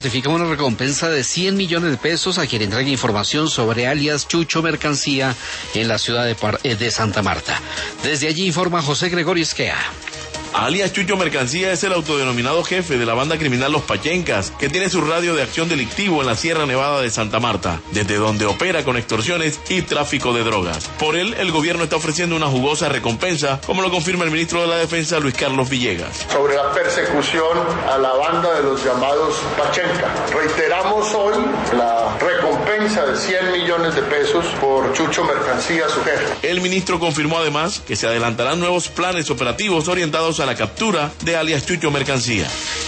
Notifica una recompensa de 100 millones de pesos a quien entregue información sobre alias Chucho Mercancía en la ciudad de Santa Marta. Desde allí informa José Gregorio Esquea. Alias Chucho Mercancía es el autodenominado jefe de la banda criminal Los Pachencas, que tiene su radio de acción delictivo en la Sierra Nevada de Santa Marta, desde donde opera con extorsiones y tráfico de drogas. Por él, el gobierno está ofreciendo una jugosa recompensa, como lo confirma el ministro de la Defensa, Luis Carlos Villegas. Sobre la persecución a la banda de los llamados Pachenca. Reiteramos hoy la recompensa de 100 millones de pesos por Chucho Mercancía, su jefe. El ministro confirmó además que se adelantarán nuevos planes operativos orientados a la captura de alias Chucho Mercancía.